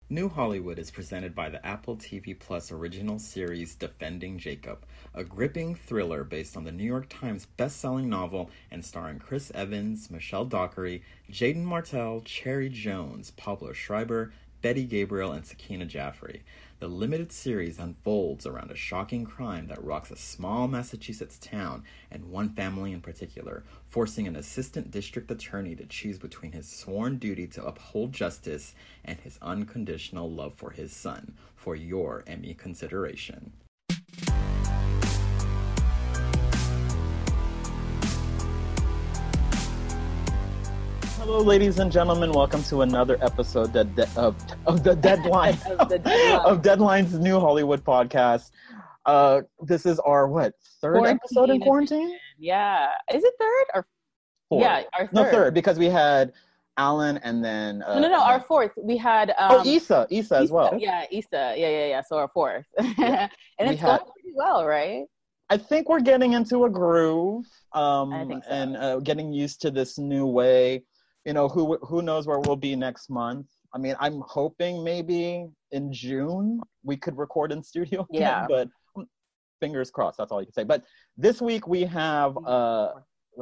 New Hollywood is presented by the Apple TV Plus original series Defending Jacob, a gripping thriller based on the New York Times best-selling novel and starring Chris Evans, Michelle Dockery, Jaden Martell, Cherry Jones, Pablo Schreiber, Betty Gabriel, and Sakina Jaffrey. The limited series unfolds around a shocking crime that rocks a small Massachusetts town and one family in particular, forcing an assistant district attorney to choose between his sworn duty to uphold justice and his unconditional love for his son, for your Emmy consideration. Hello, ladies and gentlemen. Welcome to another episode of the Deadline of Deadline's New Hollywood podcast. This is our third episode in quarantine? Yeah, is it third or fourth? Yeah, our third. No, third, because we had Alan and then no, our fourth. We had Issa as well. Yeah, Issa. Yeah. So our fourth, and it's going pretty well, right? I think we're getting into a groove. I think so. And getting used to this new way. You know, who knows where we'll be next month. I mean, I'm hoping maybe in June we could record in studio again, yeah. But fingers crossed, that's all you can say. But this week we have the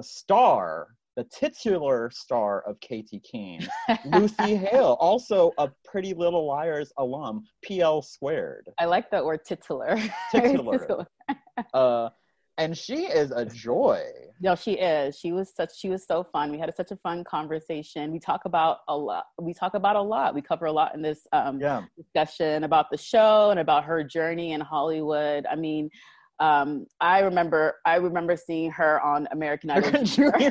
titular star of Katy Keene, Lucy Hale, also a Pretty Little Liars alum, PL squared. I like that word, titular. Titular. And she is a joy. No, she is. She was so fun. We had such a fun conversation. We talk about a lot. We cover a lot in this discussion about the show and about her journey in Hollywood. I mean, I remember seeing her on American Idol Junior.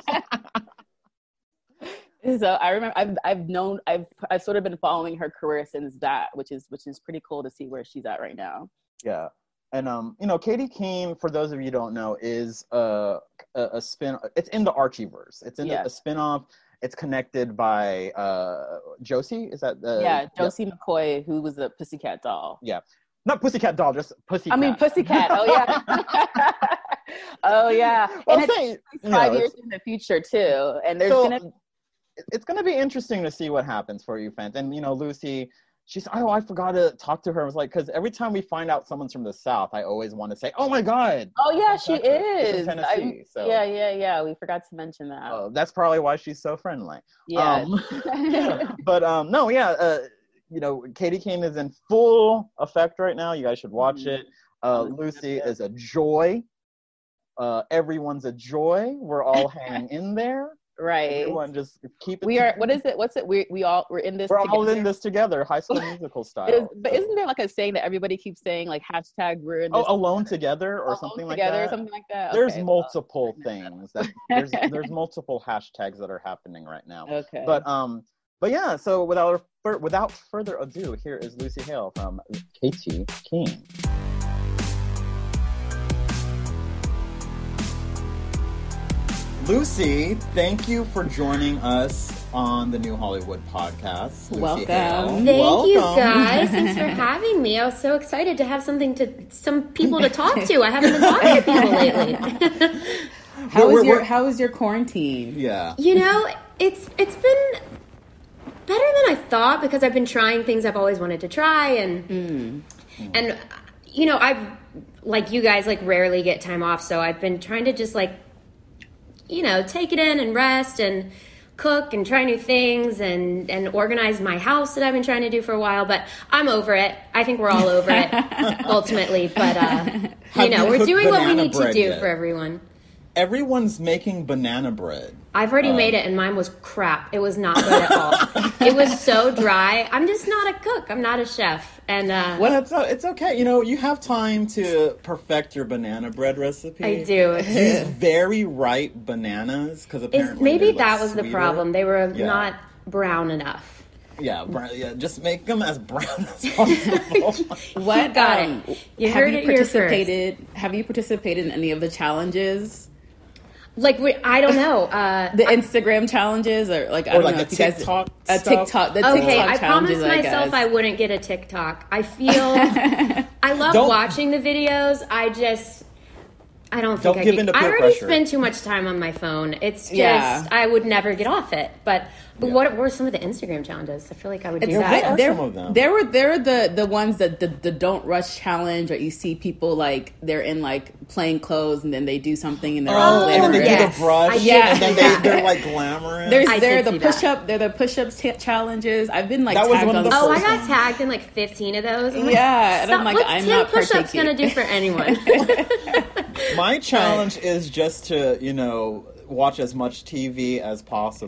So I remember I've sort of been following her career since that, which is pretty cool to see where she's at right now. Yeah. And, Katy Keene, for those of you who don't know, is a spin. It's in the Archieverse. It's in a spin-off. It's connected by Josie. Is that the... Josie McCoy, who was a Pussycat Doll. Yeah. Not Pussycat Doll, just Pussycat. I mean, Pussycat. Oh, yeah. Oh, yeah. Well, and it's 5 years in the future, too. And it's going to be interesting to see what happens for you fans. And, Lucy... She's, I forgot to talk to her. I was like, because every time we find out someone's from the South, I always want to say, oh my God. Oh yeah, she is. She's in Tennessee. Yeah. We forgot to mention that. That's probably why she's so friendly. Yeah. Katy Keene is in full effect right now. You guys should watch it. Lucy is a joy. Everyone's a joy. We're all hanging in there. Right. Everyone just keep it. We are. What is it? What's it? We're in this. We're all in this together, High School Musical style. But isn't there like a saying that everybody keeps saying, like hashtag we're in this? Alone together or something like that. Something like that. There's multiple things that there's multiple hashtags that are happening right now. Okay. But yeah. So without further ado, here is Lucy Hale from Katy Keene. Lucy, thank you for joining us on the New Hollywood podcast. Welcome. Thank you, guys. Thanks for having me. I was so excited to have some people to talk to. I haven't been talking to people lately. How was your quarantine? Yeah. It's been better than I thought because I've been trying things I've always wanted to try and I've like you guys rarely get time off, so I've been trying to just take it in and rest and cook and try new things and organize my house that I've been trying to do for a while, but I'm over it. I think we're all over it ultimately, but we're doing what we need to do for everyone. Everyone's making banana bread. I've already made it and mine was crap. It was not good at all. It was so dry. I'm just not a cook. I'm not a chef. And it's okay. You have time to perfect your banana bread recipe. I do. Use very ripe bananas because apparently maybe that was sweeter. The problem. They were not brown enough. Yeah, just make them as brown as possible. What got it? Have you participated in any of the challenges? I don't know. The Instagram challenges or I don't know the TikTok TikTok. Okay, I promised myself I wouldn't get a TikTok. I feel I love watching the videos. I I don't think I could. I already spend too much time on my phone. It's just I would never get off it. But what were some of the Instagram challenges? I feel like I would do that. What are some of them? There were the ones that the don't rush challenge, or you see people like they're in like plain clothes and then they do something and they're all and they do the brush, and then they're like glamorous. They're the push-ups challenges. I've been like that tagged was on. I got tagged in like 15 of those. And I'm like, I'm not what's 10 push-ups gonna do for anyone? My challenge is just to, watch as much TV as possible.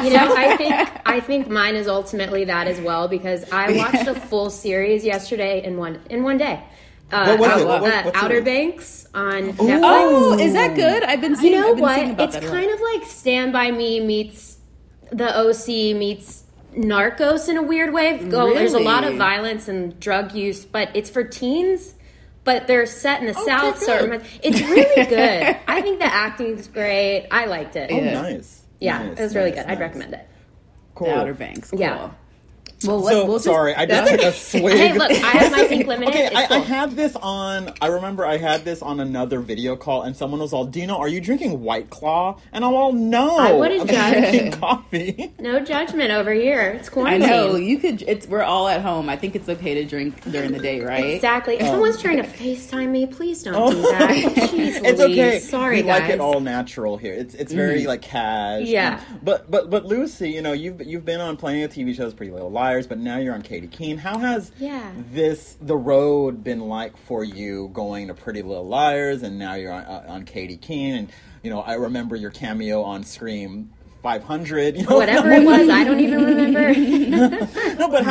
I think mine is ultimately that as well, because I watched a full series yesterday in one day. What was it? Outer Banks on Netflix. Oh, is that good? I've been seeing. It's kind of like Stand By Me meets The OC meets Narcos in a weird way. Really? There's a lot of violence and drug use, but it's for teens. But they're set in the South, so it's really good. I think the acting's great. I liked it. Oh, nice. Yeah, it was really good. I'd recommend it. Cool. The Outer Banks. Cool. Yeah. Well, sorry, I just took a swig. Hey, look, I have my Think Limited. Okay, I had this on. I remember I had this on another video call, and someone was all, "Dino, are you drinking White Claw?" And I'm all, "No, I wouldn't judge. Drinking coffee." No judgment over here. It's quarantine. I know you could. We're all at home. I think it's okay to drink during the day, right? Exactly. If someone's trying to FaceTime me, please don't do that. Jeez, it's okay. Sorry, we guys. like it all natural here. It's very like cash. Yeah. But Lucy, you've been on plenty of TV shows, Pretty Little Liars, but now you're on Katie Keene. How has the road been like for you, going to Pretty Little Liars and now you're on Katie Keene? And I remember your cameo on Scream 500. Whatever it was, I don't even remember. No, but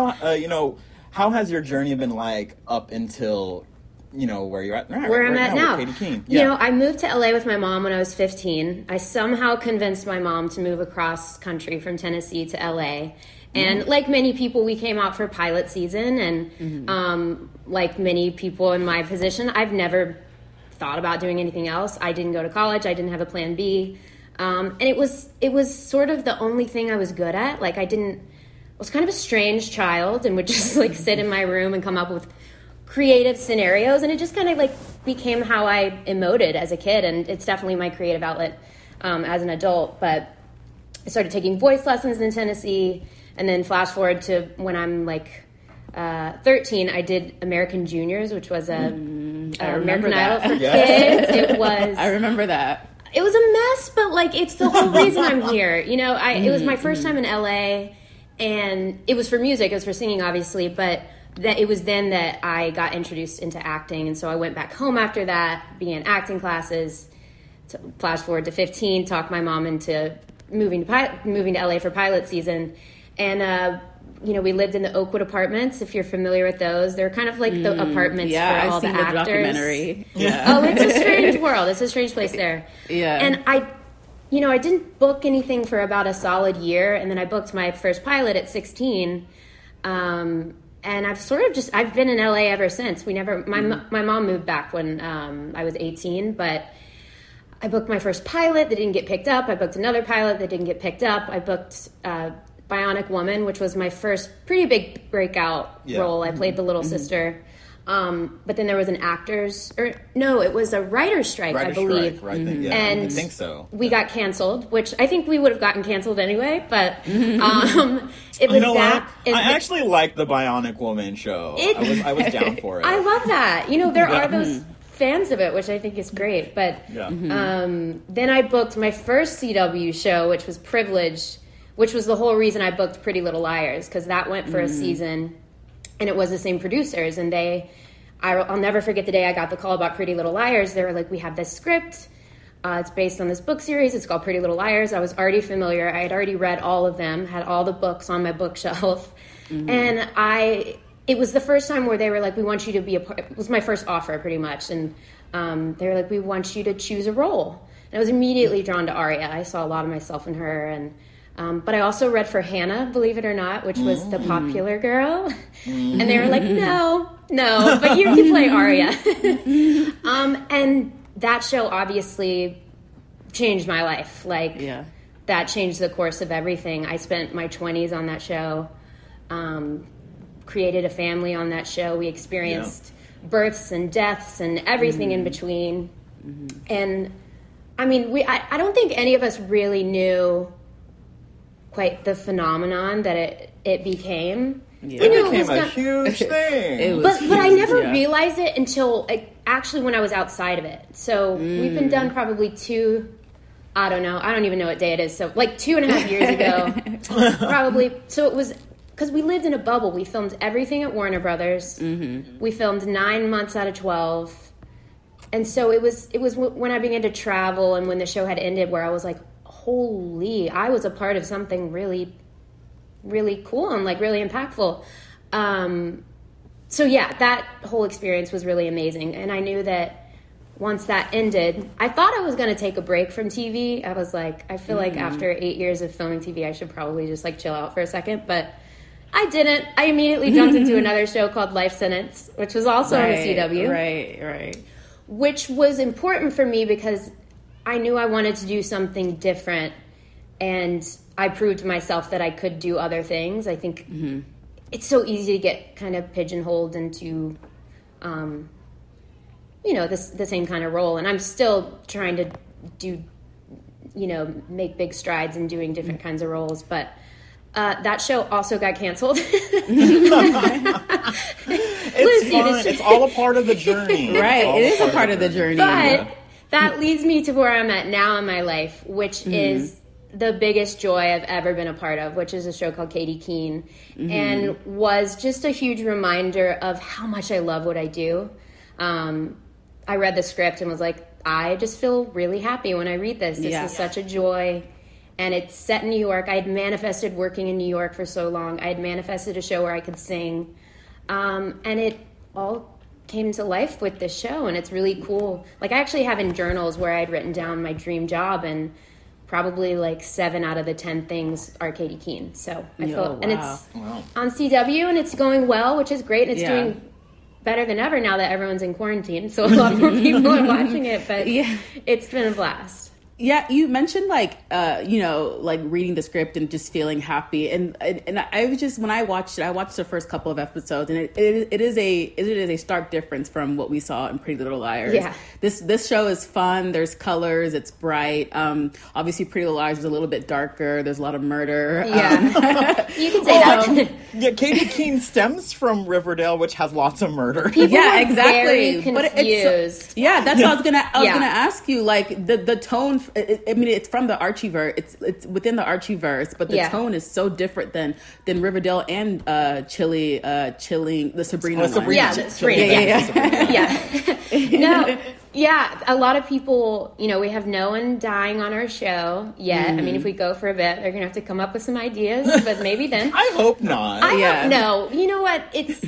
how has your journey been like up until where you're at now? Where I'm at now. With Katie Keene. Yeah. I moved to LA with my mom when I was 15. I somehow convinced my mom to move across country from Tennessee to LA. And like many people, we came out for pilot season, and like many people in my position, I've never thought about doing anything else. I didn't go to college. I didn't have a plan B. And it was sort of the only thing I was good at. Like I was kind of a strange child and would just like sit in my room and come up with creative scenarios. And it just kind of like became how I emoted as a kid. And it's definitely my creative outlet as an adult. But I started taking voice lessons in Tennessee. And then flash forward to when I'm like 13, I did American Juniors, which was American Idol for kids. It was. I remember that. It was a mess, but like it's the whole reason I'm here. It was my first time in LA, and it was for music. It was for singing, obviously, but it was then that I got introduced into acting, and so I went back home after that, began acting classes. Flash forward to 15, talked my mom into moving to LA for pilot season. And, we lived in the Oakwood Apartments, if you're familiar with those. They're kind of like the apartments for all the actors. Documentary. Yeah. Oh, it's a strange world. It's a strange place there. Yeah. And I didn't book anything for about a solid year, and then I booked my first pilot at 16. And I've been in LA ever since. My mom moved back when I was 18, but I booked my first pilot that didn't get picked up. I booked another pilot that didn't get picked up. I booked Bionic Woman, which was my first pretty big breakout role. I played the little sister. But then there was it was a writer's strike, I believe. Right. Yeah, and I think so. We got canceled, which I think we would have gotten canceled anyway, but it was that. I actually liked the Bionic Woman show. I was down for it. I love that. There are those fans of it, which I think is great. But then I booked my first CW show, which was Privileged, which was the whole reason I booked Pretty Little Liars, because that went for a season, and it was the same producers. And I'll never forget the day I got the call about Pretty Little Liars. They were like, "We have this script. It's based on this book series. It's called Pretty Little Liars." I was already familiar. I had already read all of them, had all the books on my bookshelf, and it was the first time where they were like, "We want you to be a part." It was my first offer, pretty much, and they were like, "We want you to choose a role." And I was immediately drawn to Arya. I saw a lot of myself in her, and but I also read for Hannah, believe it or not, which was the popular girl, and they were like, "No, but you can play Arya." And that show obviously changed my life. That changed the course of everything. I spent my 20s on that show. Created a family on that show. We experienced births and deaths and everything in between. And I mean, I don't think any of us really knew quite the phenomenon that it became. Yeah. It became a huge thing. But I never realized it until actually when I was outside of it. So we've been done probably I don't even know what day it is. So like 2.5 years ago, probably. So it was, because we lived in a bubble. We filmed everything at Warner Brothers. We filmed 9 months out of 12. And so it was when I began to travel and when the show had ended where I was like, holy, I was a part of something really, really cool and like really impactful. So yeah, that whole experience was really amazing. And I knew that once that ended, I thought I was going to take a break from TV. I was like, I feel like after 8 years of filming TV, I should probably just like chill out for a second. But I didn't. I immediately jumped into another show called Life Sentence, which was also on the CW. Right. Which was important for me because I knew I wanted to do something different. And I proved to myself that I could do other things. I think it's so easy to get kind of pigeonholed into, the same kind of role. And I'm still trying to do, make big strides in doing different kinds of roles. But that show also got canceled. It's fun. It's all a part of the journey. Right. It is a part of the journey. But that leads me to where I'm at now in my life, which is the biggest joy I've ever been a part of, which is a show called Katie Keene, and was just a huge reminder of how much I love what I do. I read the script and was like, I just feel really happy when I read this. This is such a joy. And it's set in New York. I had manifested working in New York for so long. I had manifested a show where I could sing. And it all came to life with this show, and it's really cool. Like, I actually have in journals where I'd written down my dream job, and probably like 7 out of the 10 things are Katie Keene. So I feel, and it's on CW, and it's going well, which is great. And it's doing better than ever now that everyone's in quarantine. So a lot more people are watching it, but it's been a blast. Yeah, you mentioned like reading the script and just feeling happy, and I was just, when I watched the first couple of episodes, and it is a stark difference from what we saw in Pretty Little Liars. Yeah, this show is fun. There's colors. It's bright. Obviously Pretty Little Liars is a little bit darker. There's a lot of murder. Yeah, you can say that. Yeah, Katie Keene stems from Riverdale, which has lots of murder. People exactly. Very confused. That's what I was gonna ask you. Like the tone. I mean, it's from the Archieverse. It's within the Archieverse, but the tone is so different than Riverdale and Chilling the Sabrina. No, a lot of people. We have no one dying on our show yet. I mean, if we go for a bit, they're gonna have to come up with some ideas, but maybe then. I hope not. I don't know. You know what?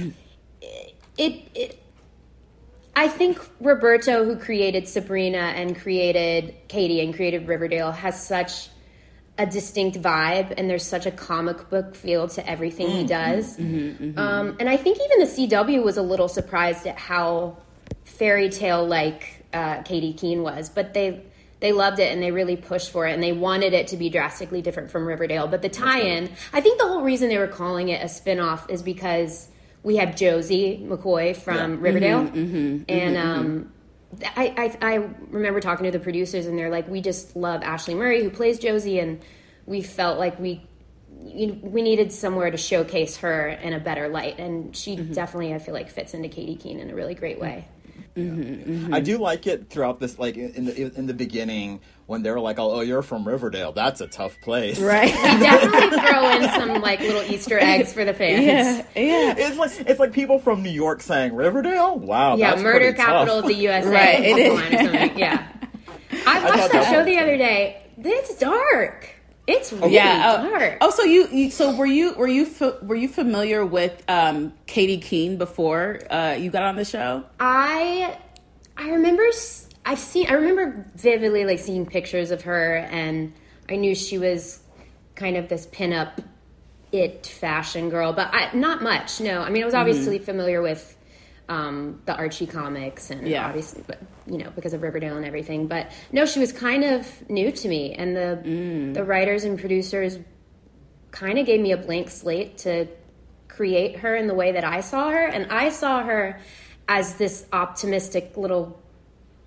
I think Roberto, who created Sabrina and created Katie and created Riverdale, has such a distinct vibe, and there's such a comic book feel to everything he does. And I think even the CW was a little surprised at how fairy tale like Katie Keene was, but they loved it and they really pushed for it, and they wanted it to be drastically different from Riverdale. But the tie-in, I think the whole reason they were calling it a spin-off is because we have Josie McCoy from Riverdale, and I remember talking to the producers, and they're like, we just love Ashley Murray, who plays Josie, and we felt like we needed somewhere to showcase her in a better light, and she definitely, I feel like, fits into Katie Keene in a really great way. I do like it throughout this, like in the beginning when they're like, "Oh, you're from Riverdale. That's a tough place." Right. Definitely throw in some like little Easter eggs for the fans. Yeah. It's like people from New York saying Riverdale. Wow. Yeah, that's murder capital of the USA. Right. It is. Yeah. I watched that show the other day. It's dark. It's really dark. Oh, so were you familiar with Katie Keene before you got on the show? I remember vividly like seeing pictures of her, and I knew she was kind of this pinup fashion girl, but not much. No, I mean, I was obviously familiar with the Archie comics, and obviously, but because of Riverdale and everything. But no, she was kind of new to me, and the writers and producers kind of gave me a blank slate to create her in the way that I saw her, and I saw her as this optimistic little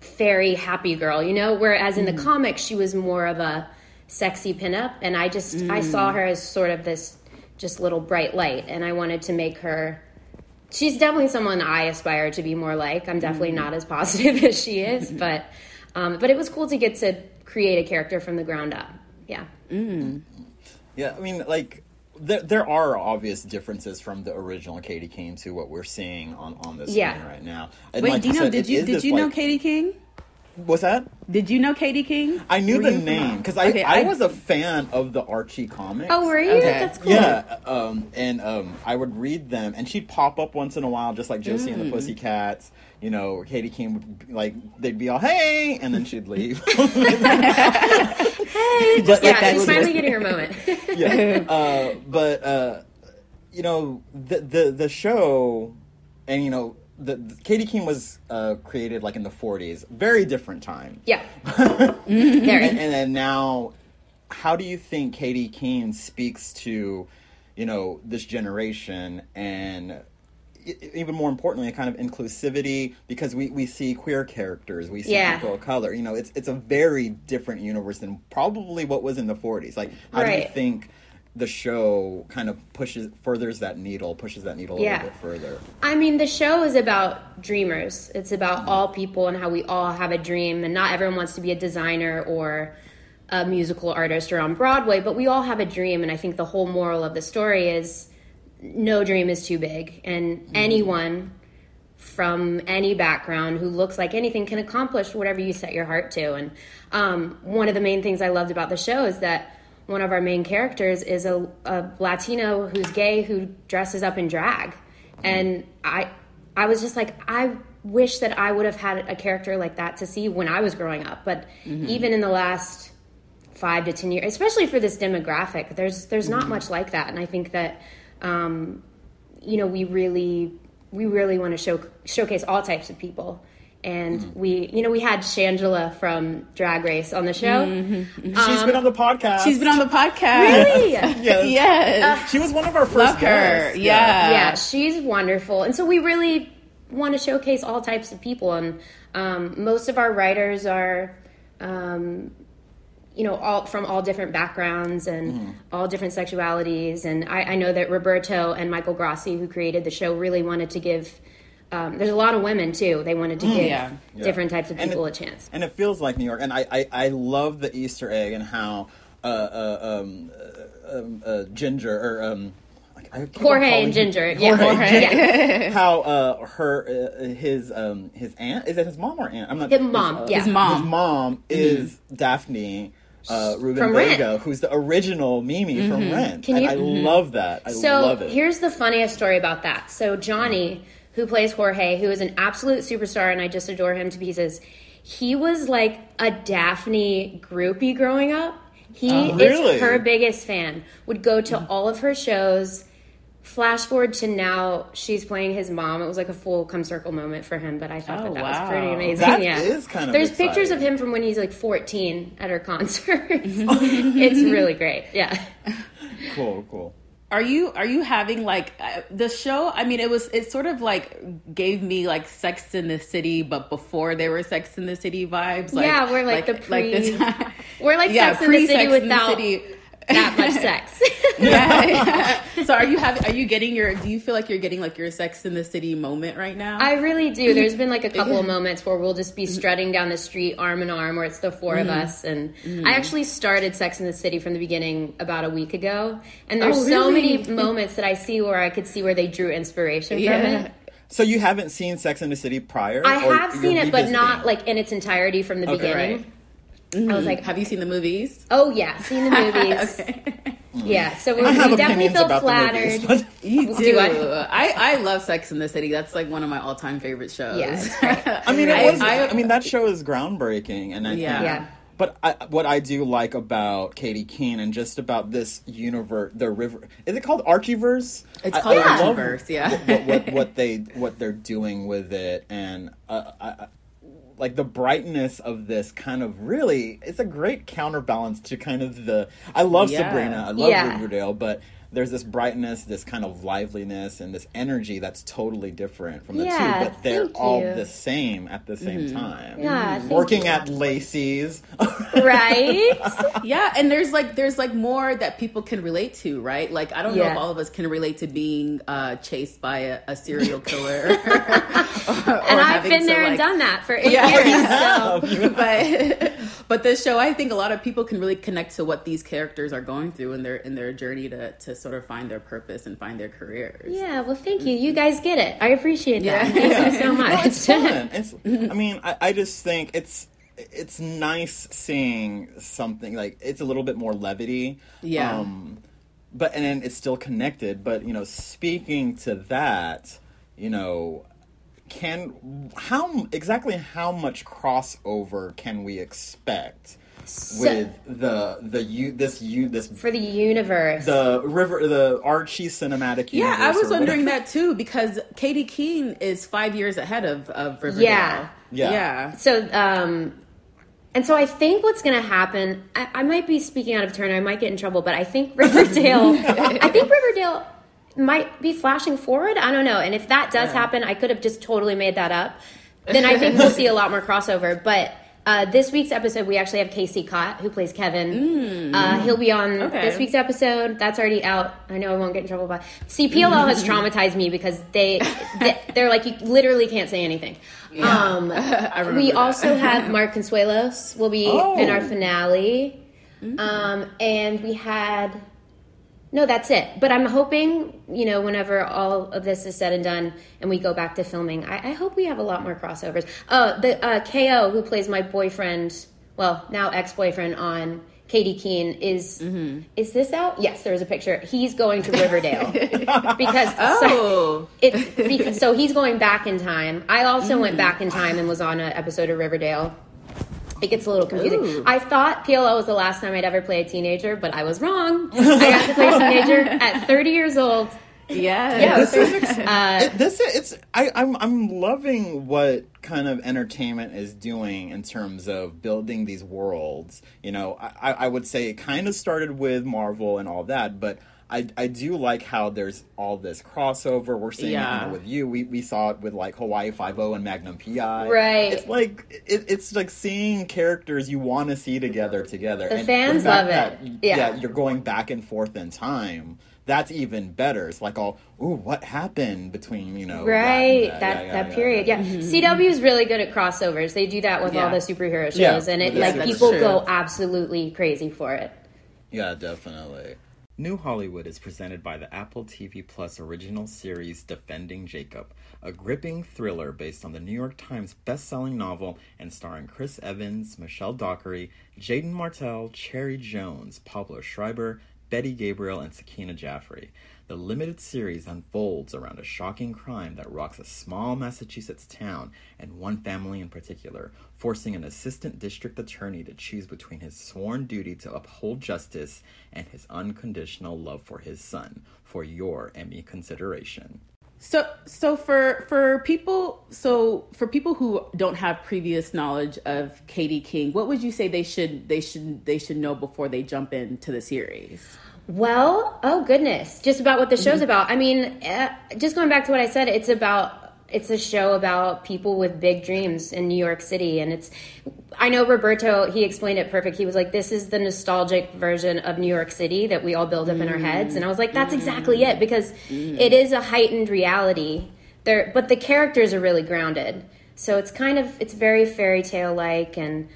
fairy happy girl, you know, whereas in the comics she was more of a sexy pinup, and I saw her as sort of this just little bright light, and I wanted to make her, she's definitely someone I aspire to be more like. I'm definitely not as positive as she is, but it was cool to get to create a character from the ground up. Yeah. Yeah, I mean, like, there are obvious differences from the original Katie Keene to what we're seeing on this screen right now. And wait, like Dino, said, did you know Katie Keene? What's that? Did you know Katie Keene? I knew the name because I was a fan of the Archie comics. Oh, were you? Okay. That's cool. Yeah, and I would read them, and she'd pop up once in a while, just like Josie and the Pussycats. You know, Katie Keene would be, like, they'd be all, hey, and then she'd leave. Hey, just she's finally getting her moment. But you know, the show, and you know, the Katie Keene was created like in the 40s, very different time. Yeah. and then now, how do you think Katie Keene speaks to, you know, this generation, and even more importantly, a kind of inclusivity, because we see queer characters, we see people of color. You know, it's a very different universe than probably what was in the 40s. Like, how do you think the show kind of pushes that needle a little bit further? I mean, the show is about dreamers. It's about all people and how we all have a dream, and not everyone wants to be a designer or a musical artist or on Broadway, but we all have a dream. And I think the whole moral of the story is no dream is too big, and anyone from any background who looks like anything can accomplish whatever you set your heart to. And one of the main things I loved about the show is that one of our main characters is a Latino who's gay who dresses up in drag. And I was just like, I wish that I would have had a character like that to see when I was growing up. But even in the last 5 to 10 years, especially for this demographic, there's not much like that. And I think that, you know, we really want to showcase all types of people. And we had Shangela from Drag Race on the show. She's been on the podcast. Really? Yes. She was one of our first Love her. guests. Yeah, she's wonderful. And so we really want to showcase all types of people. And most of our writers are, you know, all from all different backgrounds and all different sexualities. And I know that Roberto and Michael Grassi, who created the show, really wanted to give... there's a lot of women too. They wanted to give different types of people a chance. And it feels like New York. And I love the Easter egg and how Ginger or Jorge and Ginger. Jorge. How his aunt, is it his mom or aunt? I'm not. His mom. His mom is Daphne. Ruben Vega, who's the original Mimi from Rent. I love that. I love it. Here's the funniest story about that. So Johnny, who plays Jorge, who is an absolute superstar, and I just adore him to pieces, he was like a Daphne groupie growing up. He is her biggest fan, would go to all of her shows. Flash forward to now, she's playing his mom. It was like a full come circle moment for him, but I thought that was pretty amazing. That is kind of There's exciting. pictures of him from when he's like 14 at her concerts. It's really great. Yeah. Cool. Are you having like the show? I mean, it sort of like gave me like Sex in the City, but before there were Sex in the City vibes. Like, yeah, we're like the pre. We're like Sex in the City without that much sex. So do you feel like you're getting like your Sex in the City moment right now? I really do. There's been like a couple of moments where we'll just be strutting down the street arm in arm, where it's the four of us. And I actually started Sex in the City from the beginning about a week ago. And there's so many moments that I see where I could see where they drew inspiration from it. So you haven't seen Sex in the City prior? I have seen it, but not like in its entirety from the beginning. Right. I was like, have you seen the movies? Oh yeah, seen the movies. Yeah, so we definitely feel flattered. Movies, you do. I love Sex in the City. That's like one of my all-time favorite shows. Yeah, I mean, that show is groundbreaking, and But what I do like about Katie Keene and just about this universe, the river, is it called Archieverse? It's called Archieverse. Yeah. What they're doing with it, and like the brightness of this kind of really, it's a great counterbalance to kind of I love Sabrina, I love Riverdale, but there's this brightness, this kind of liveliness, and this energy that's totally different from the two, but they're all the same at the same time. Yeah, working at Lacey's, right? Yeah, and there's like more that people can relate to, right? Like I don't know if all of us can relate to being chased by a serial killer, or and I've been there and done that for 8 years. But this show, I think a lot of people can really connect to what these characters are going through in their journey to sort of find their purpose and find their careers. Yeah, well, thank you. You guys get it. I appreciate that. Thank you so much. No, it's fun. I mean, I just think it's nice seeing something like it's a little bit more levity. Yeah. But and then it's still connected. But speaking to that, how much crossover can we expect with this for the universe, the Archie cinematic universe? Yeah, I was wondering that too, because Katie Keene is 5 years ahead of Riverdale. Yeah. So and so I think what's going to happen, I might be speaking out of turn, I might get in trouble, but I think Riverdale might be flashing forward. I don't know. And if that does happen, I could have just totally made that up. Then I think we'll see a lot more crossover. But this week's episode, we actually have Casey Cott, who plays Kevin. He'll be on this week's episode. That's already out. I know I won't get in trouble. But see, PLL has traumatized me because they're like, you literally can't say anything. Yeah. We also have Mark Consuelos will be in our finale. And we had... No, that's it. But I'm hoping, whenever all of this is said and done and we go back to filming, I hope we have a lot more crossovers. The KO, who plays my boyfriend, well, now ex-boyfriend on Katie Keene, is this out? Yes, there is a picture. He's going to Riverdale. So he's going back in time. I also went back in time and was on an episode of Riverdale. It gets a little confusing. Ooh. I thought PLL was the last time I'd ever play a teenager, but I was wrong. I got to play a teenager at 30 years old. Yeah. I'm loving what kind of entertainment is doing in terms of building these worlds. I would say it kind of started with Marvel and all that, but I do like how there's all this crossover. We're seeing it with you. We saw it with like Hawaii Five-0 and Magnum PI. Right. It's like seeing characters you want to see together. The fans love it. You're going back and forth in time. That's even better. It's like what happened between that period. Yeah. CW is really good at crossovers. They do that with all the superhero shows, and people go absolutely crazy for it. Yeah, definitely. New Hollywood is presented by the Apple TV Plus original series Defending Jacob, a gripping thriller based on the New York Times best-selling novel and starring Chris Evans, Michelle Dockery, Jaden Martell, Cherry Jones, Pablo Schreiber, Betty Gabriel, and Sakina Jaffrey. The limited series unfolds around a shocking crime that rocks a small Massachusetts town and one family in particular, forcing an assistant district attorney to choose between his sworn duty to uphold justice and his unconditional love for his son. For your Emmy consideration. So for people who don't have previous knowledge of Katie Keene, what would you say they should know before they jump into the series? Well, oh goodness, just about what the show's about. I mean, just going back to what I said, it's a show about people with big dreams in New York City. And I know Roberto, he explained it perfect. He was like, this is the nostalgic version of New York City that we all build up in our heads. And I was like, that's exactly it, because it is a heightened reality there, but the characters are really grounded. So it's very fairy tale like. And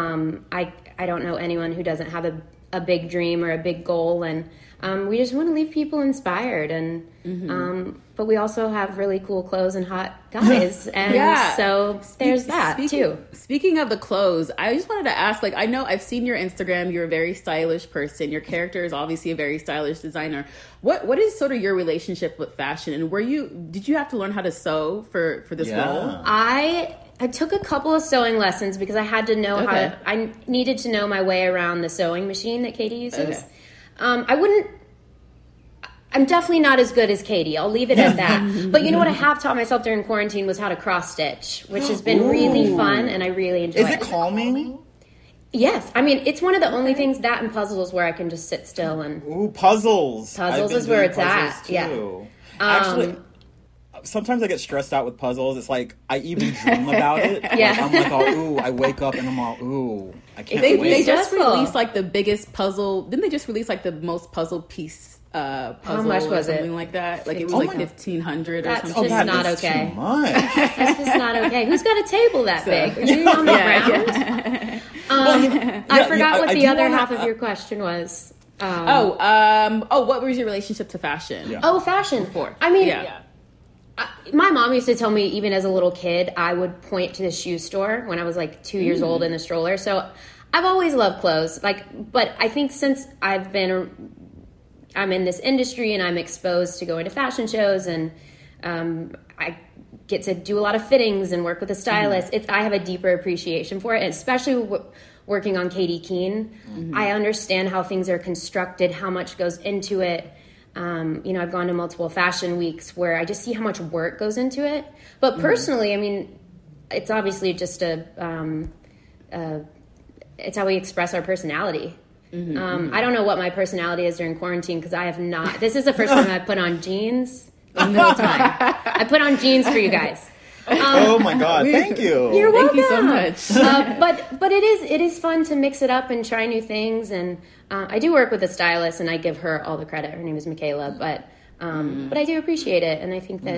I don't know anyone who doesn't have a big dream or a big goal, and we just want to leave people inspired, and but we also have really cool clothes and hot guys, and so there's that too. Speaking of the clothes, I just wanted to ask, I know I've seen your Instagram, you're a very stylish person, your character is obviously a very stylish designer. What is sort of your relationship with fashion, and did you have to learn how to sew for this role? I took a couple of sewing lessons because I had to know I needed to know my way around the sewing machine that Katie uses. I'm definitely not as good as Katie. I'll leave it at that. But you know what I have taught myself during quarantine was how to cross stitch, which has been really fun, and I really enjoy it. Is it calming? Yes, I mean it's one of the only things, that and puzzles, where I can just sit still and. Ooh, puzzles! Puzzles is where it's at. Too. Yeah. Actually, sometimes I get stressed out with puzzles. It's like I even dream about it. Yeah. Like, I'm like, oh, ooh, I wake up and I'm all, ooh, I can't They wait. just released like the biggest puzzle. Didn't they just release like the most puzzle piece? Puzzle How much was something it? like that. Like it was like 1,500 or That's something. just not okay. Too much. That's just not okay. Who's got a table that big? Are you on the ground? I forgot what the other half of your question was. What was your relationship to fashion? Yeah. Oh, fashion. Before. I mean, my mom used to tell me, even as a little kid, I would point to the shoe store when I was like 2 years old in the stroller. So I've always loved clothes. But I think since I'm in this industry and I'm exposed to going to fashion shows, and I get to do a lot of fittings and work with a stylist, I have a deeper appreciation for it, and especially working on Katie Keene. I understand how things are constructed, how much goes into it. I've gone to multiple fashion weeks where I just see how much work goes into it. But personally, I mean, it's obviously just it's how we express our personality. I don't know what my personality is during quarantine, because I have not. This is the first time I've put on jeans in the whole time. I put on jeans for you guys. Oh my God! Thank you. You're welcome. Thank you so much. But it is fun to mix it up and try new things. And I do work with a stylist, and I give her all the credit. Her name is Michaela. But I do appreciate it, and I think that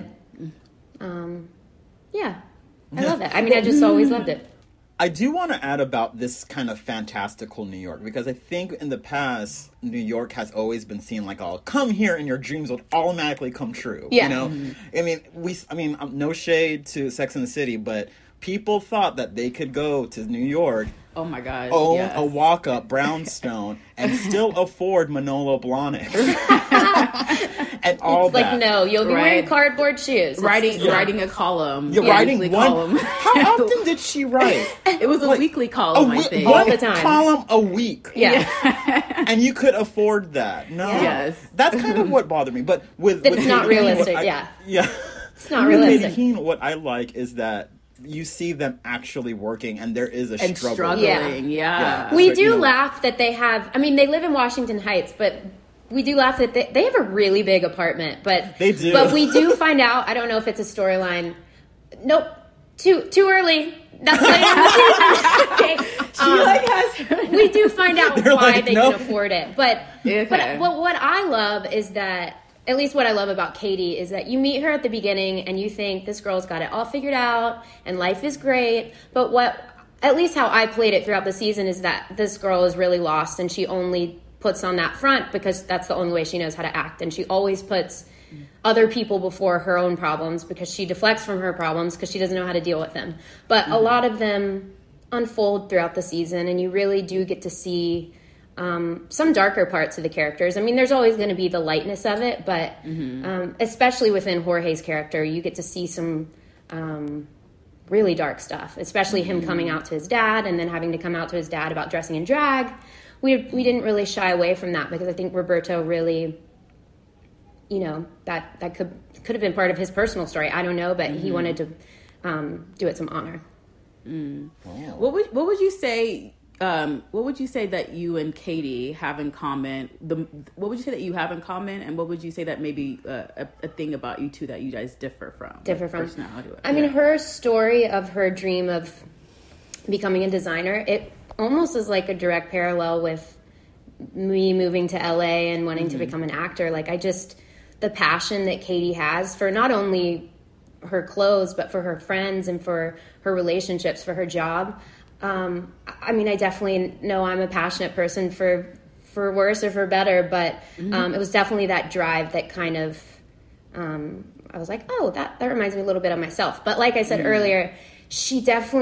I love it. I mean, I just always loved it. I do want to add about this kind of fantastical New York, because I think in the past, New York has always been seen like, oh, come here and your dreams will automatically come true. Yeah. You know? I mean, no shade to Sex and the City, but people thought that they could go to New York, Oh my gosh. own a walk-up brownstone, and still afford Manolo Blahnik. And all It's like, that. no, you'll be wearing cardboard shoes. Writing a column. You're writing one column. How often did she write? It was a weekly column, I think. All the time. Column a week. Yeah. And you could afford that. No. Yes. That's kind of what bothered me. But with It's not Katie Keene, realistic, Yeah. It's not With realistic. Katie Keene, what I like is that you see them actually working, and there is a struggle. Struggling, yeah. We So, do laugh that they have, I mean, they live in Washington Heights, but we do laugh that they have a really big apartment. But They do. But we do find out, I don't know if it's a storyline. Nope. Too early. That's later in the season. Okay. We do find out They're why like, they nope. can afford it. But what I love is that, at least what I love about Katie, is that you meet her at the beginning and you think this girl's got it all figured out and life is great. But at least how I played it throughout the season, is that this girl is really lost, and she only puts on that front because that's the only way she knows how to act. And she always puts other people before her own problems, because she deflects from her problems because she doesn't know how to deal with them. But a lot of them unfold throughout the season, and you really do get to see some darker parts of the characters. I mean, there's always going to be the lightness of it, but especially within Jorge's character, you get to see some really dark stuff, especially him coming out to his dad, and then having to come out to his dad about dressing in drag. We didn't really shy away from that, because I think Roberto really, that could have been part of his personal story. I don't know, but he wanted to do it some honor. Wow. What would you say? What would you say that you and Katie have in common? What would you say that you have in common, and what would you say that maybe a thing about you two that you guys differ from? Personality. I mean, her story of her dream of becoming a designer, it almost is like a direct parallel with me moving to LA and wanting to become an actor. Like, the passion that Katie has for not only her clothes, but for her friends and for her relationships, for her job. I mean, I definitely know I'm a passionate person for worse or for better, but it was definitely that drive that kind of, I was like, oh, that reminds me a little bit of myself. But like I said earlier, she's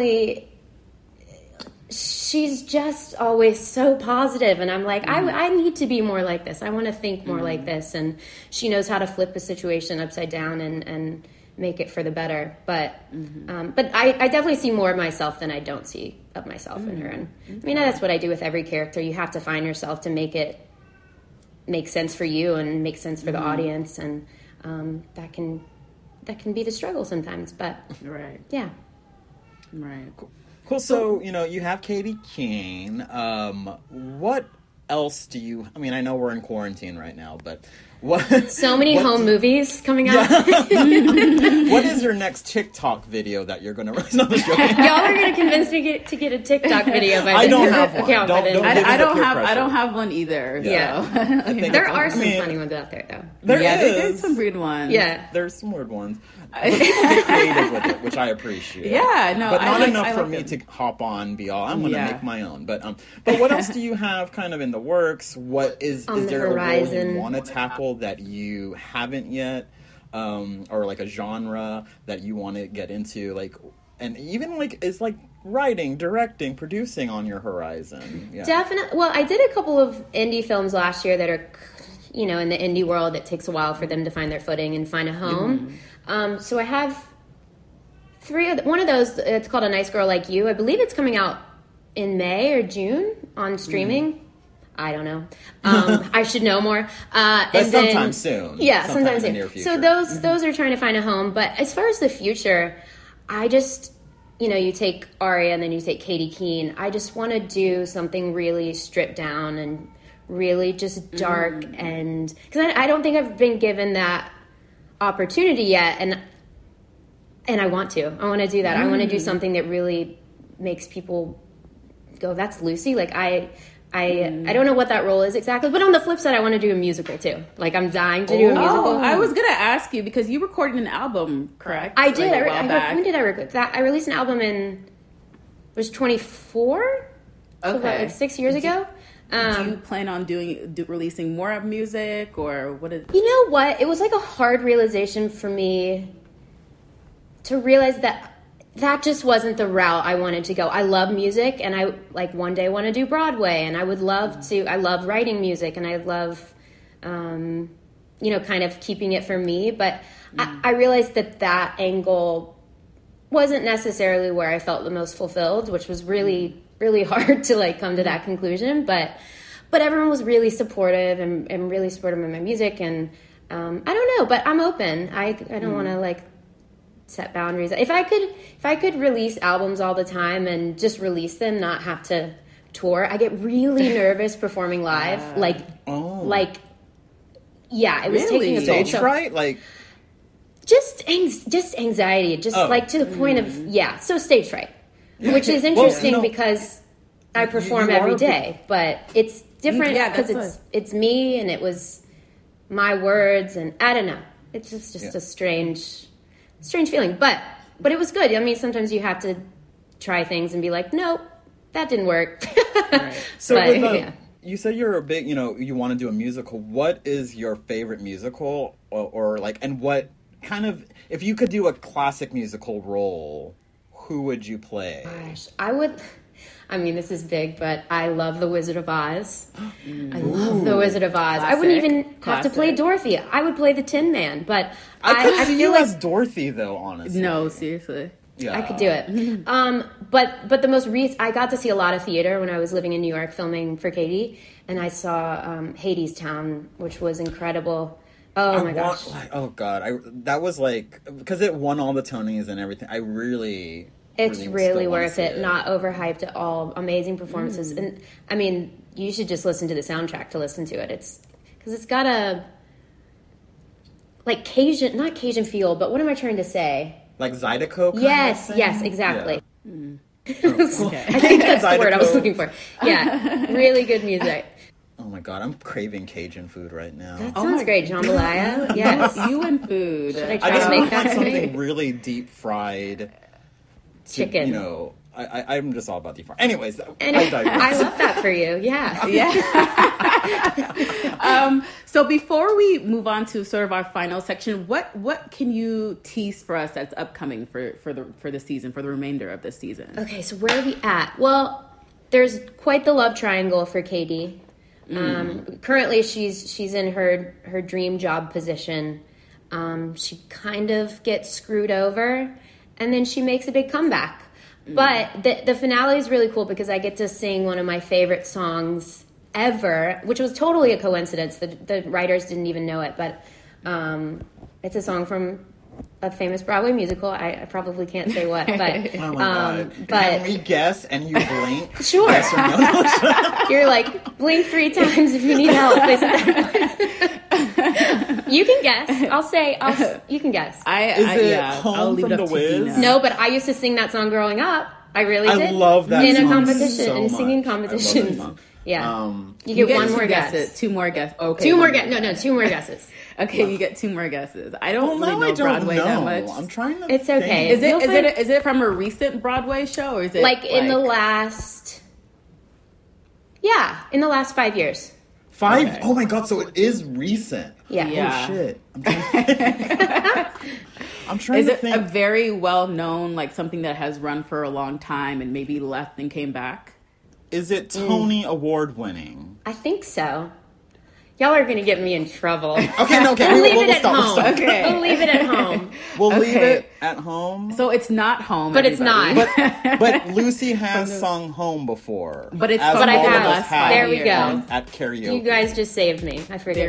just always so positive, and I'm like, I need to be more like this. I want to think more like this, and she knows how to flip a situation upside down and make it for the better. But I definitely see more of myself than I don't see of myself in her. And I mean, that's what I do with every character. You have to find yourself to make it make sense for you and make sense for the audience, and that can be the struggle sometimes. But right, yeah, right. Cool. So, you have Katie Keene. What else do you... I mean, I know we're in quarantine right now, but... So many home movies coming out. Yeah. What is your next TikTok video that you're going to release? No, y'all are going to convince me to get a TikTok video. I don't have one. I don't have one either. Yeah. So. There are some funny ones out there, though. There's some weird ones. Yeah. There's some weird ones. But people get creative with it, which I appreciate. Yeah, no, but not enough for me to hop on, be all, I'm going to make my own. But what else do you have kind of in the works? What is there a role you want to tackle that you haven't yet, or like a genre that you want to get into, like, and even like is like writing, directing, producing on your horizon? Yeah. Definitely. Well, I did a couple of indie films last year that are, in the indie world, it takes a while for them to find their footing and find a home. So I have one of those. It's called A Nice Girl Like You. I believe it's coming out in May or June on streaming. I don't know. I should know more. But sometime soon. Yeah, sometime soon. So those are trying to find a home. But as far as the future, I just, you take Aria and then you take Katie Keene. I just want to do something really stripped down and really just dark. And because I don't think I've been given that opportunity yet. And I want to. I want to do that. I want to do something that really makes people go, that's Lucy. Like I don't know what that role is exactly, but on the flip side, I want to do a musical too. Like I'm dying to do a musical. I was gonna ask you because you recorded an album, correct? I did. When did I record that? I released an album it was 24. So about, like 6 years ago. Do you plan on releasing more of music, or what is? You know what? It was like a hard realization for me to realize that just wasn't the route I wanted to go. I love music, and I one day want to do Broadway, and I would love to. I love writing music, and I love, kind of keeping it for me. But I realized that angle wasn't necessarily where I felt the most fulfilled, which was really, really hard to come to that conclusion. But everyone was really supportive and really supportive of my music, and I don't know, but I'm open. I don't want to set boundaries. If I could release albums all the time and just release them, not have to tour, I get really nervous performing live. It was taking a toll. Stage fright, just anxiety, to the point of so stage fright, which is interesting because I perform every day, but it's different because it's me and it was my words, and I don't know. It's just a strange feeling, but it was good. I mean, sometimes you have to try things and be like, nope, that didn't work. Right. So you said you're a big, you want to do a musical. What is your favorite musical, or and what kind of, if you could do a classic musical role, who would you play? Gosh, I mean, this is big, but I love The Wizard of Oz. I love The Wizard of Oz. Classic. I wouldn't even have to play Dorothy. I would play the Tin Man, but I feel you as Dorothy, though, honestly. No, seriously. Yeah. I could do it. But the most recent, I got to see a lot of theater when I was living in New York filming for Katie, and I saw Hadestown, which was incredible. Oh my gosh. Oh God. That was because it won all the Tonys and everything. It's really worth it. Not overhyped at all. Amazing performances. And I mean, you should just listen to the soundtrack to listen to it. It's because it's got a Cajun, not Cajun feel, but what am I trying to say? Like Zydeco? Yes, exactly. Yeah. Okay. I think that's the word I was looking for. Yeah, really good music. Oh my God, I'm craving Cajun food right now. That sounds great, jambalaya. Yes, you and food. Should I try to make that? Something really deep fried. Chicken. I'm just all about deep fry. Anyways, I love that for you. Yeah. So before we move on to sort of our final section, what can you tease for us that's upcoming for the season, for the remainder of the season? Okay, so where are we at? Well, there's quite the love triangle for Katie. Currently, she's in her dream job position. She kind of gets screwed over, and then she makes a big comeback. But the finale is really cool because I get to sing one of my favorite songs ever, which was totally a coincidence. The writers didn't even know it, but it's a song from a famous Broadway musical. I probably can't say what, but Oh my God. but Can we guess and you blink? Sure. Yes or no? You're like, blink 3 times if you need help. You can guess. You can guess. Home I'll leave from it the up to Wiz? Dina. No, but I used to sing that song growing up. I really did. I love that in song a competition, so in a singing much. I love that competition. song. Yeah. You You get one more two guess. guesses. 2 more guesses. Okay. 2 more guesses. No, 2 more guesses. Okay, you get 2 more guesses. I don't Well, really now know I don't Broadway know. that much. I'm trying to It's okay. think. Is it from a recent Broadway show, or is it Like in the last 5 years. 5? Okay. Oh my God, so it is recent. Yeah. Yeah. Oh shit. I'm trying Is to it think. a very well known, like something that has run for a long time and maybe left and came back? Is it Tony Award winning? I think so. Y'all are going to get me in trouble. Okay, no, okay. We'll leave we'll it at stop, home. We'll stop. Okay. We'll leave it at home. We'll leave Okay. it at home. So it's not Home, But it's everybody. not. But Lucy has sung Home before. But it's as from I all of have. us have There we go. At karaoke. You guys just saved me. I forget.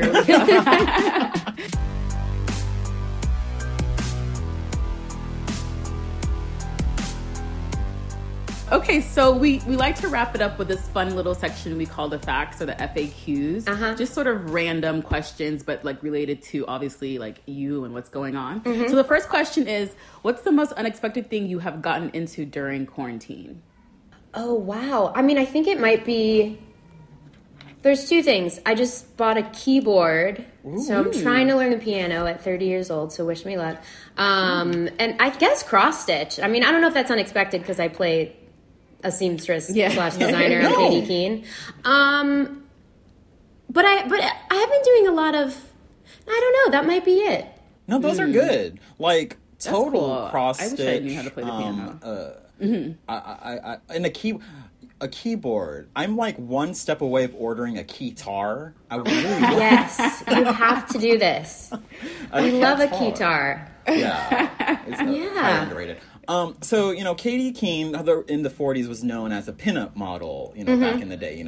Okay, so we like to wrap it up with this fun little section we call the facts or the FAQs. Just sort of random questions, but like related to obviously like you and what's going on. So the first question is, what's the most unexpected thing you have gotten into during quarantine? Oh, wow. I mean, I think it might be... There's 2 things. I just bought a keyboard. So I'm trying to learn the piano at 30 years old, so wish me luck. And I guess cross-stitch. I mean, I don't know if that's unexpected because I play a seamstress / designer on Katie Keene. But I have been doing a lot of... I don't know. That might be it. No, those are good. Like total cool. cross I wish stitch. I knew how to play the piano. I and a keyboard. I'm like one step away of ordering a keytar. I really Yes. You have to do this. We love a keytar. Yeah, it's Yeah. highly underrated. So Katie Keene in the 40s was known as a pinup model. Back in the day.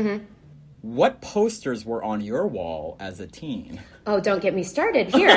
What posters were on your wall as a teen? Oh, don't get me started here.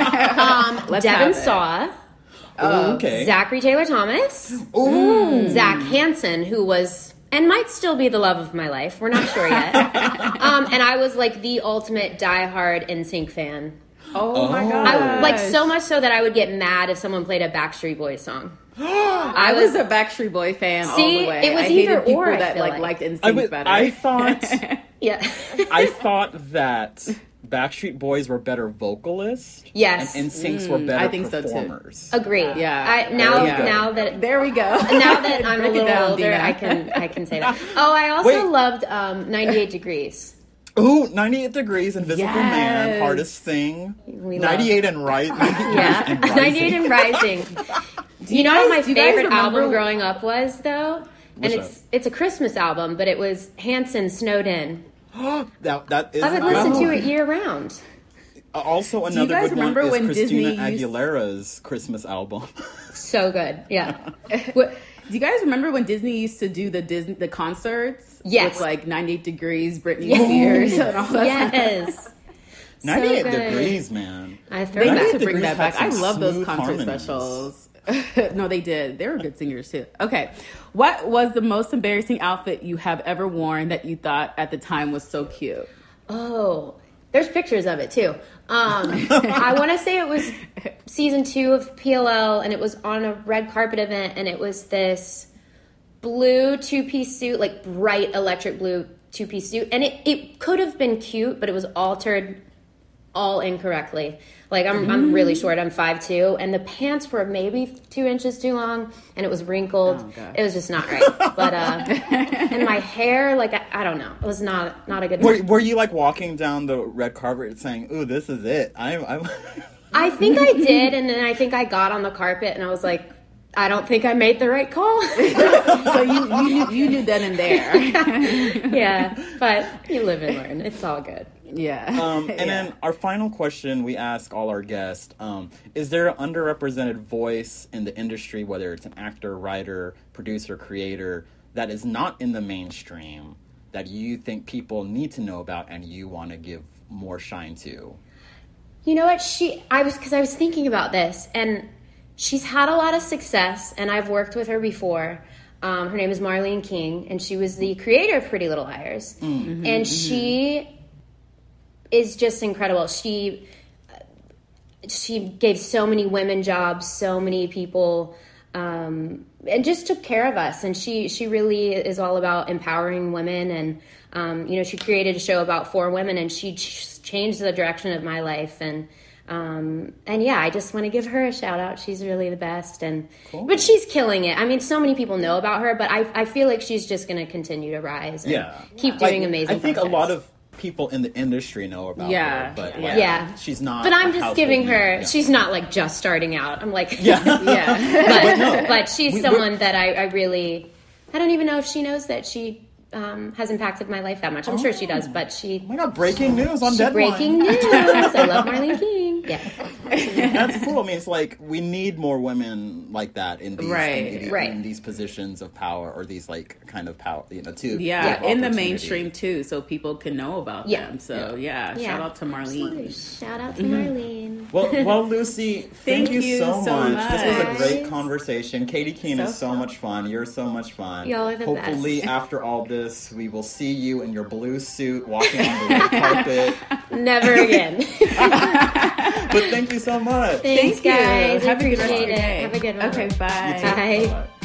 Let's Devin have it. Saw, Okay. Zachary Taylor Thomas, Zach Hansen, who was and might still be the love of my life. We're not sure yet. And I was like the ultimate diehard NSYNC fan. Oh my god! I like so much so that I would get mad if someone played a Backstreet Boys song. I was a Backstreet Boy fan all See, the way. it was I hated either people or, I that feel like like. liked NSYNC better. I thought Yeah. I thought that Backstreet Boys were better vocalists. Yes. And NSYNCs were better I think so, too. performers. Agreed. Yeah. Now Yeah. that there we go. now that I'm a Break it little down, older, Dina. I can say that. Oh, I also Wait. loved 98 Degrees. Ooh, 98 Degrees, Invisible Man, Yes. Hardest Thing. We love. 98 and Right. Yeah, 98 and Rising. You know what my do you guys favorite remember- album growing up was, though? What's And it's a Christmas album, but it was Hanson Snowed In. that is I would listen to it year round. Also, you another guys good one remember is when Christina Disney used- Aguilera's Christmas album. So good. Yeah. Do you guys remember when Disney used to do the concerts? Yes. With like 98 Degrees, Britney Spears, and all that. Yes. 98 good. Degrees, man. I throw They back. need 98 to bring Degrees that back. had I some love those smooth concert harmonies. specials. No, they did. They were good singers too. Okay. What was the most embarrassing outfit you have ever worn that you thought at the time was so cute? Oh, there's pictures of it too. I want to say it was season 2 of PLL, and it was on a red carpet event, and it was this blue 2-piece suit, like bright electric blue 2-piece suit, and it could have been cute, but it was altered all incorrectly. Like I'm really short. I'm 5'2", and the pants were maybe 2 inches too long, and it was wrinkled. Oh, God. It was just not right. But and my hair, like I don't know, it was not a good. Were you like walking down the red carpet saying, "Ooh, this is it"? I'm I think I did, and then I think I got on the carpet, and I was like, I don't think I made the right call. So you knew then and there. Yeah, but you live and learn. It's all good. Yeah. And then our final question we ask all our guests, is there an underrepresented voice in the industry, whether it's an actor, writer, producer, creator, that is not in the mainstream that you think people need to know about and you want to give more shine to? You know what? I was thinking about this, and she's had a lot of success, and I've worked with her before. Her name is Marlene King, and she was the creator of Pretty Little Liars. Mm-hmm, and she is just incredible. She gave so many women jobs, so many people, and just took care of us. And she really is all about empowering women. And, she created a show about 4 women, and she changed the direction of my life. And yeah, I just want to give her a shout out. She's really the best. Cool. But she's killing it. I mean, so many people know about her, but I feel like she's just going to continue to rise and keep doing amazing I think projects. A lot of people in the industry know about her, but she's not. But I'm just giving her. She's not like just starting out. I'm like, but she's someone that I really. I don't even know if she knows that she has impacted my life that much. I'm sure she does, but she. Oh my God! Breaking news on Deadline. Breaking news. I love Marlene King. Yeah, that's cool. I mean, it's like we need more women like that in these in these positions of power, or these like kind of power, in the mainstream too, so people can know about them. So shout out to Marlene. Absolutely. Shout out to Marlene. Well, Lucy, thank you so much. This was a great conversation. Katie Keene is so much fun. You're so much fun. Y'all are the Hopefully, after all this, we will see you in your blue suit walking on the red carpet. Never again. But thank you so much. Thanks, guys. Have a good rest of your day. day. Have a good one. Okay, bye. Bye.